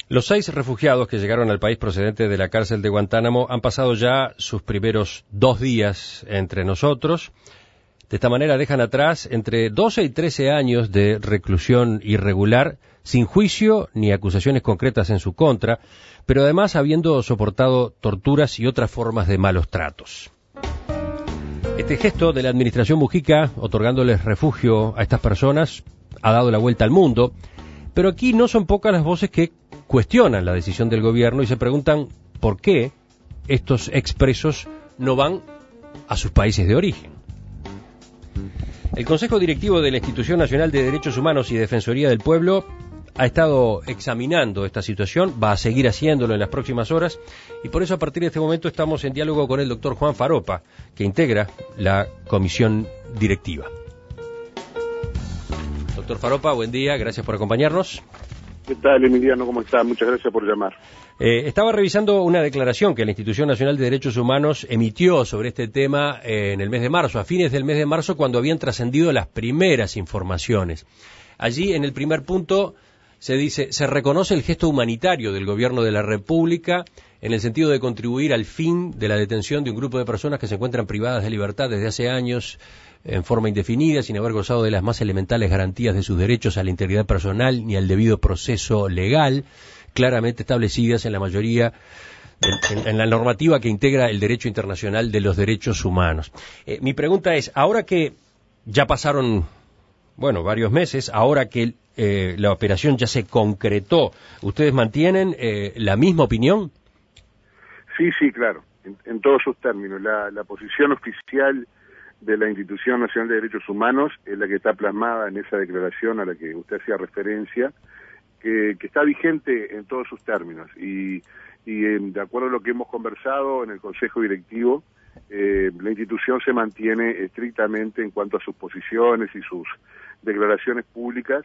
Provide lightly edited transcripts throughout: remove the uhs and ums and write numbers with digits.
Los 6 refugiados que llegaron al país procedente de la cárcel de Guantánamo han pasado ya sus primeros 2 días entre nosotros. De esta manera dejan atrás entre 12 y 13 años de reclusión irregular, sin juicio ni acusaciones concretas en su contra, pero además habiendo soportado torturas y otras formas de malos tratos. Este gesto de la administración Mujica, otorgándoles refugio a estas personas, ha dado la vuelta al mundo, pero aquí no son pocas las voces que cuestionan la decisión del gobierno y se preguntan por qué estos expresos no van a sus países de origen. El Consejo Directivo de la Institución Nacional de Derechos Humanos y Defensoría del Pueblo ha estado examinando esta situación, va a seguir haciéndolo en las próximas horas, y por eso a partir de este momento estamos en diálogo con el doctor Juan Faropa, que integra la comisión directiva. Doctor Faropa, buen día, gracias por acompañarnos. ¿Qué tal, Emiliano? ¿Cómo está? Muchas gracias por llamar. Estaba revisando una declaración que la Institución Nacional de Derechos Humanos emitió sobre este tema en el mes de marzo, a fines del mes de marzo, cuando habían trascendido las primeras informaciones. Allí, en el primer punto, se dice, se reconoce el gesto humanitario del Gobierno de la República en el sentido de contribuir al fin de la detención de un grupo de personas que se encuentran privadas de libertad desde hace años en forma indefinida, sin haber gozado de las más elementales garantías de sus derechos a la integridad personal ni al debido proceso legal, claramente establecidas en la mayoría, en la normativa que integra el derecho internacional de los derechos humanos. Mi pregunta es, ahora que ya pasaron, varios meses, ahora que la operación ya se concretó, ¿ustedes mantienen la misma opinión? Sí, claro, en todos sus términos. La posición oficial de la Institución Nacional de Derechos Humanos es la que está plasmada en esa declaración a la que usted hacía referencia, que está vigente en todos sus términos. Y de acuerdo a lo que hemos conversado en el Consejo Directivo, la institución se mantiene estrictamente en cuanto a sus posiciones y sus declaraciones públicas,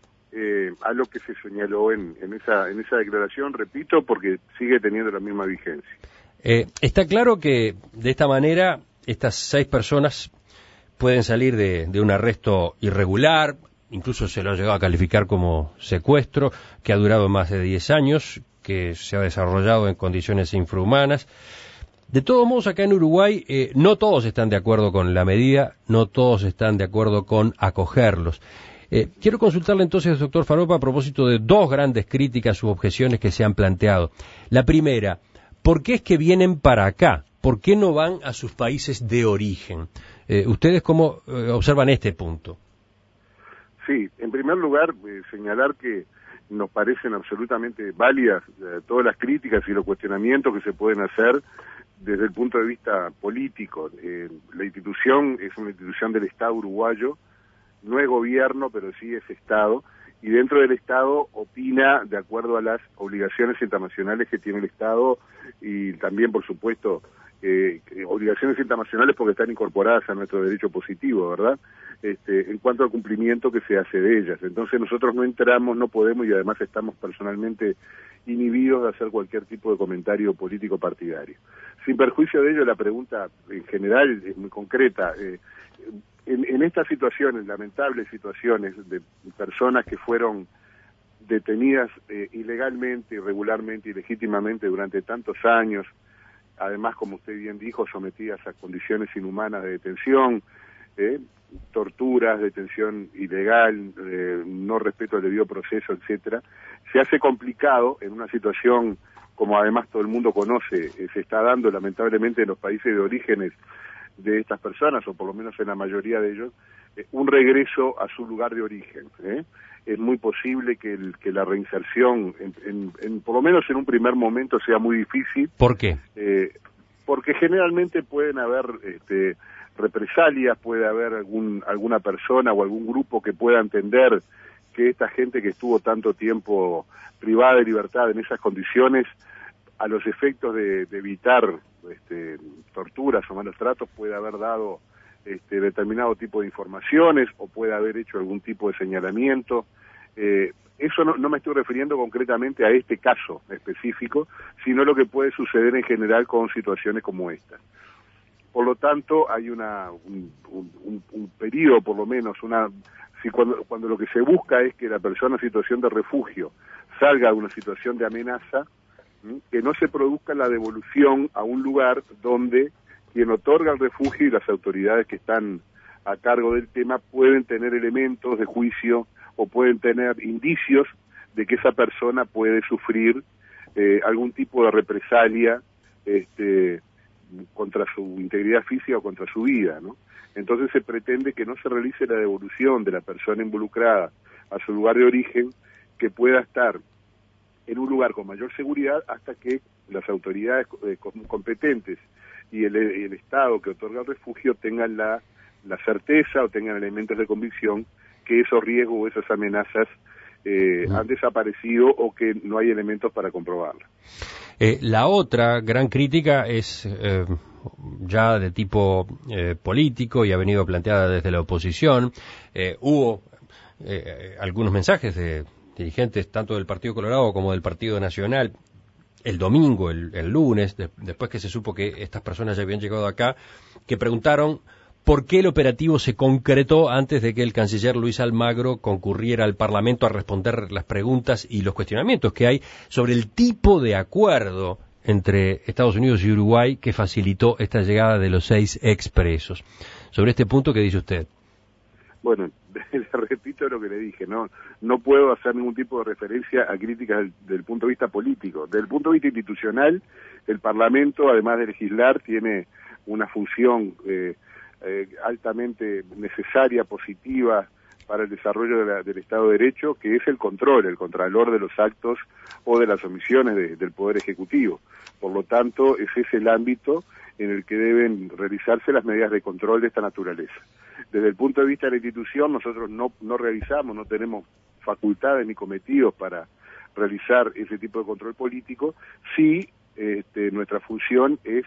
a lo que se señaló en esa declaración, repito, porque sigue teniendo la misma vigencia. Está claro que de esta manera estas 6 personas pueden salir de un arresto irregular, incluso se lo ha llegado a calificar como secuestro, que ha durado más de 10 años, que se ha desarrollado en condiciones infrahumanas. De todos modos, acá en Uruguay no todos están de acuerdo con la medida, no todos están de acuerdo con acogerlos. Quiero consultarle entonces, doctor Faropa, a propósito de 2 grandes críticas u objeciones que se han planteado. La primera, ¿por qué es que vienen para acá? ¿Por qué no van a sus países de origen? ¿Ustedes cómo observan este punto? Sí, en primer lugar, señalar que nos parecen absolutamente válidas todas las críticas y los cuestionamientos que se pueden hacer desde el punto de vista político. La institución es una institución del Estado uruguayo, no es gobierno, pero sí es Estado, y dentro del Estado opina de acuerdo a las obligaciones internacionales que tiene el Estado y también, por supuesto, obligaciones internacionales porque están incorporadas a nuestro derecho positivo, ¿verdad? En cuanto al cumplimiento que se hace de ellas. Entonces nosotros no entramos, no podemos y además estamos personalmente inhibidos de hacer cualquier tipo de comentario político partidario. Sin perjuicio de ello, la pregunta en general es muy concreta. En estas situaciones, lamentables situaciones de personas que fueron detenidas ilegalmente, irregularmente y legítimamente durante tantos años, además, como usted bien dijo, sometidas a condiciones inhumanas de detención, torturas, detención ilegal, no respeto al debido proceso, etcétera, se hace complicado en una situación, como además todo el mundo conoce, se está dando lamentablemente en los países de orígenes de estas personas, o por lo menos en la mayoría de ellos, un regreso a su lugar de origen. Es muy posible que la reinserción, por lo menos en un primer momento, sea muy difícil. ¿Por qué? Porque generalmente pueden haber represalias, puede haber alguna persona o algún grupo que pueda entender que esta gente que estuvo tanto tiempo privada de libertad en esas condiciones, a los efectos de evitar torturas o malos tratos, puede haber dado determinado tipo de informaciones o puede haber hecho algún tipo de señalamiento. Eso no me estoy refiriendo concretamente a este caso específico, sino lo que puede suceder en general con situaciones como esta. Por lo tanto, hay un periodo, por lo menos, cuando lo que se busca es que la persona en situación de refugio salga de una situación de amenaza, que no se produzca la devolución a un lugar donde quien otorga el refugio y las autoridades que están a cargo del tema pueden tener elementos de juicio o pueden tener indicios de que esa persona puede sufrir algún tipo de represalia contra su integridad física o contra su vida, ¿no? Entonces se pretende que no se realice la devolución de la persona involucrada a su lugar de origen, que pueda estar en un lugar con mayor seguridad hasta que las autoridades competentes y el Estado que otorga el refugio tengan la certeza o tengan elementos de convicción que esos riesgos o esas amenazas han desaparecido o que no hay elementos para comprobarlo. La otra gran crítica es ya de tipo político y ha venido planteada desde la oposición. Hubo algunos mensajes de dirigentes tanto del Partido Colorado como del Partido Nacional el domingo, el lunes, después que se supo que estas personas ya habían llegado acá, que preguntaron por qué el operativo se concretó antes de que el canciller Luis Almagro concurriera al Parlamento a responder las preguntas y los cuestionamientos que hay sobre el tipo de acuerdo entre Estados Unidos y Uruguay que facilitó esta llegada de los 6 expresos. Sobre este punto, ¿qué dice usted? Bueno, le repito lo que le dije, no puedo hacer ningún tipo de referencia a críticas del punto de vista político. Desde el punto de vista institucional, el Parlamento, además de legislar, tiene una función altamente necesaria, positiva para el desarrollo del Estado de Derecho, que es el contralor de los actos o de las omisiones del Poder Ejecutivo. Por lo tanto, ese es el ámbito en el que deben realizarse las medidas de control de esta naturaleza. Desde el punto de vista de la institución, nosotros no realizamos, no tenemos facultades ni cometidos para realizar ese tipo de control político. Sí, nuestra función es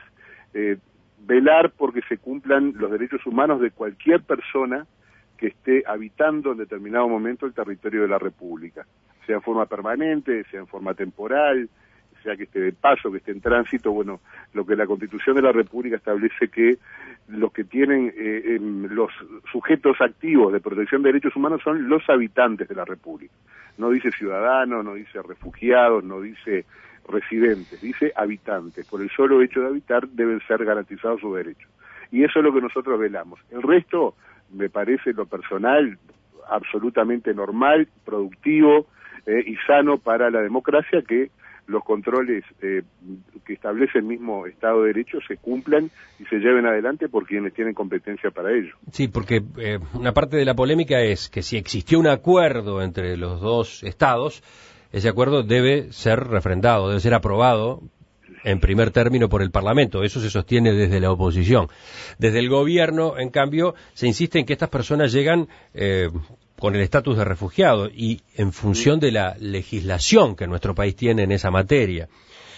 velar porque se cumplan los derechos humanos de cualquier persona que esté habitando en determinado momento el territorio de la República, sea en forma permanente, sea en forma temporal, sea que esté de paso, que esté en tránsito. Bueno, lo que la Constitución de la República establece que los que tienen los sujetos activos de protección de derechos humanos son los habitantes de la República. No dice ciudadanos, no dice refugiados, no dice residentes, dice habitantes. Por el solo hecho de habitar deben ser garantizados sus derechos. Y eso es lo que nosotros velamos. El resto, me parece lo personal, absolutamente normal, productivo y sano para la democracia, que los controles que establece el mismo Estado de Derecho se cumplan y se lleven adelante por quienes tienen competencia para ello. Sí, porque una parte de la polémica es que si existió un acuerdo entre los dos estados, ese acuerdo debe ser refrendado, debe ser aprobado en primer término por el Parlamento. Eso se sostiene desde la oposición. Desde el gobierno, en cambio, se insiste en que estas personas llegan con el estatus de refugiado y en función de la legislación que nuestro país tiene en esa materia.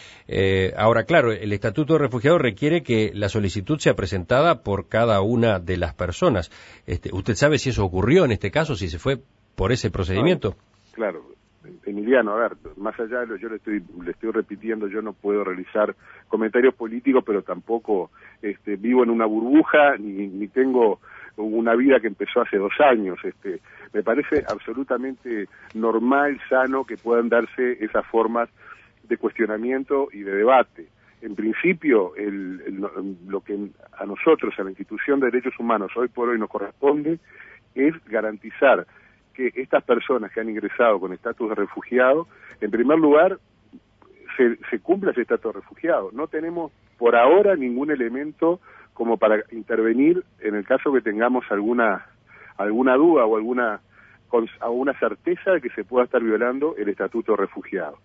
Ahora, claro, el estatuto de refugiado requiere que la solicitud sea presentada por cada una de las personas. ¿Usted sabe si eso ocurrió en este caso, si se fue por ese procedimiento? Claro. Emiliano, a ver, más allá de lo yo le estoy repitiendo, yo no puedo realizar comentarios políticos, pero tampoco vivo en una burbuja, ni tengo una vida que empezó hace 2 años. Me parece absolutamente normal, sano, que puedan darse esas formas de cuestionamiento y de debate. En principio, lo que a nosotros, a la institución de derechos humanos, hoy por hoy nos corresponde, es garantizar que estas personas que han ingresado con estatus de refugiado, en primer lugar, se cumpla ese estatus de refugiado. No tenemos por ahora ningún elemento como para intervenir en el caso que tengamos alguna duda o alguna certeza de que se pueda estar violando el estatuto de refugiado.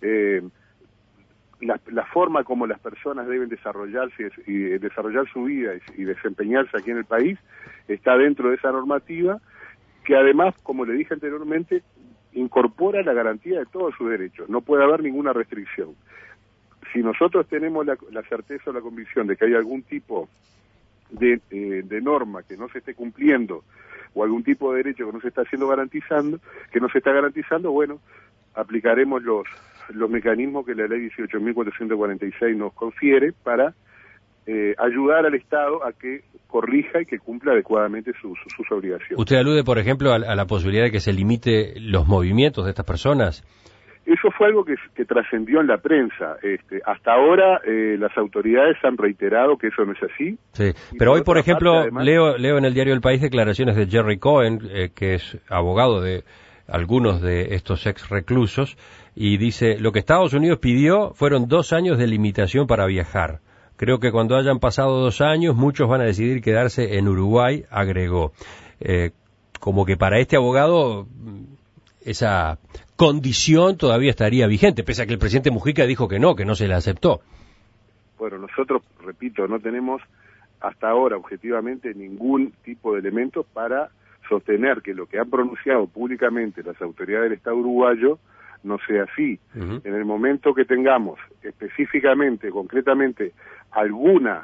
La forma como las personas deben desarrollarse y desarrollar su vida y desempeñarse aquí en el país está dentro de esa normativa, que además, como le dije anteriormente, incorpora la garantía de todos sus derechos. No puede haber ninguna restricción. Si nosotros tenemos la certeza o la convicción de que hay algún tipo de norma que no se esté cumpliendo o algún tipo de derecho que no se está garantizando, bueno, aplicaremos los mecanismos que la ley 18.446 nos confiere para ayudar al Estado a que corrija y que cumpla adecuadamente sus obligaciones. ¿Usted alude, por ejemplo, a la posibilidad de que se limite los movimientos de estas personas? Eso fue algo que trascendió en la prensa. Hasta ahora las autoridades han reiterado que eso no es así. Sí, pero hoy, por ejemplo, además, leo en el diario El País declaraciones de Jerry Cohen, que es abogado de algunos de estos ex reclusos, y dice, lo que Estados Unidos pidió fueron 2 años de limitación para viajar. Creo que cuando hayan pasado 2 años, muchos van a decidir quedarse en Uruguay, agregó. Como que para este abogado esa condición todavía estaría vigente, pese a que el presidente Mujica dijo que no se la aceptó. Bueno, nosotros, repito, no tenemos hasta ahora objetivamente ningún tipo de elementos para sostener que lo que han pronunciado públicamente las autoridades del Estado uruguayo no sea así. En el momento que tengamos específicamente, concretamente, alguna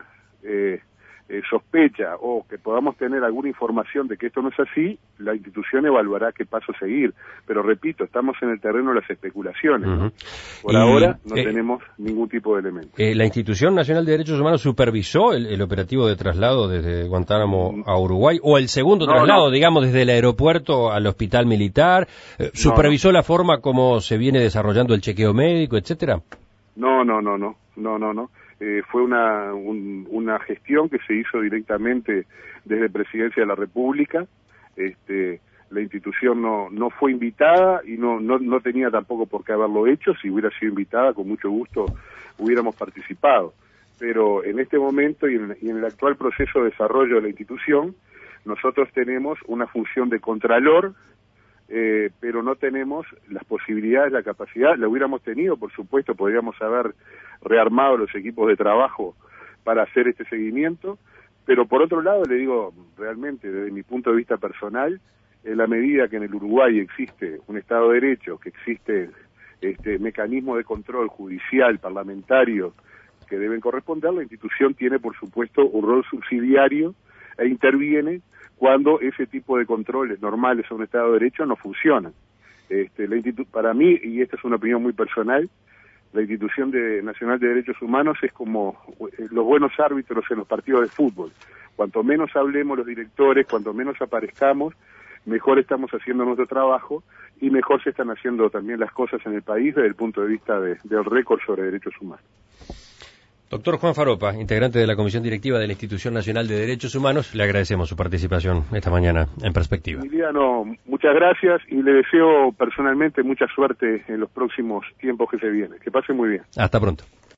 sospecha o que podamos tener alguna información de que esto no es así, la institución evaluará qué paso seguir. Pero repito, estamos en el terreno de las especulaciones, ¿no? Por ahora no tenemos ningún tipo de elemento. ¿La Institución Nacional de Derechos Humanos supervisó el operativo de traslado desde Guantánamo a Uruguay? ¿O el segundo traslado, digamos, desde el aeropuerto al hospital militar? ¿Supervisó la forma como se viene desarrollando el chequeo médico, etcétera? No. Fue una gestión que se hizo directamente desde Presidencia de la República. La institución no fue invitada y no tenía tampoco por qué haberlo hecho. Si hubiera sido invitada, con mucho gusto hubiéramos participado. Pero en este momento y en el actual proceso de desarrollo de la institución, nosotros tenemos una función de contralor, pero no tenemos las posibilidades, la capacidad. La hubiéramos tenido, por supuesto, podríamos haber rearmado los equipos de trabajo para hacer este seguimiento, pero por otro lado le digo, realmente desde mi punto de vista personal, en la medida que en el Uruguay existe un Estado de Derecho, que existe mecanismo de control judicial, parlamentario, que deben corresponder, la institución tiene, por supuesto, un rol subsidiario e interviene cuando ese tipo de controles normales a un Estado de Derecho no funcionan. Para mí, y esta es una opinión muy personal, la Institución Nacional de Derechos Humanos es como los buenos árbitros en los partidos de fútbol. Cuanto menos hablemos los directores, cuanto menos aparezcamos, mejor estamos haciendo nuestro trabajo y mejor se están haciendo también las cosas en el país desde el punto de vista del récord sobre derechos humanos. Doctor Juan Faropa, integrante de la Comisión Directiva de la Institución Nacional de Derechos Humanos, le agradecemos su participación esta mañana en Perspectiva. Emiliano, muchas gracias y le deseo personalmente mucha suerte en los próximos tiempos que se vienen. Que pase muy bien. Hasta pronto.